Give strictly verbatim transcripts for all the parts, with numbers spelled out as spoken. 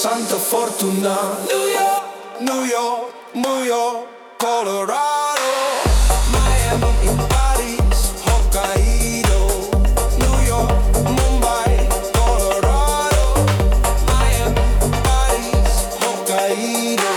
Santa Fortuna. New York, New York, New York, Colorado, Miami, Paris, Hokkaido. New York, Mumbai, Colorado, Miami, Paris, Hokkaido.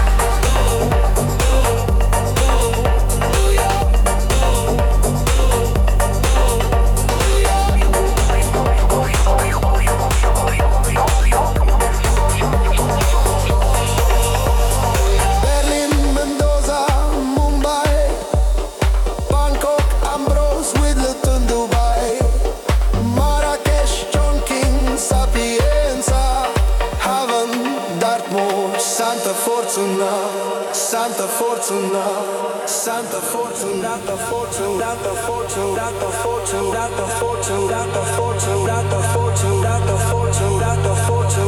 Santa Fortuna, Santa Fortuna, Santa Fortuna, Santa Fortuna, Santa Fortuna, Santa Fortuna, Santa Fortuna, Santa Fortuna, Santa Fortuna, Santa Fortuna, Santa Fortuna.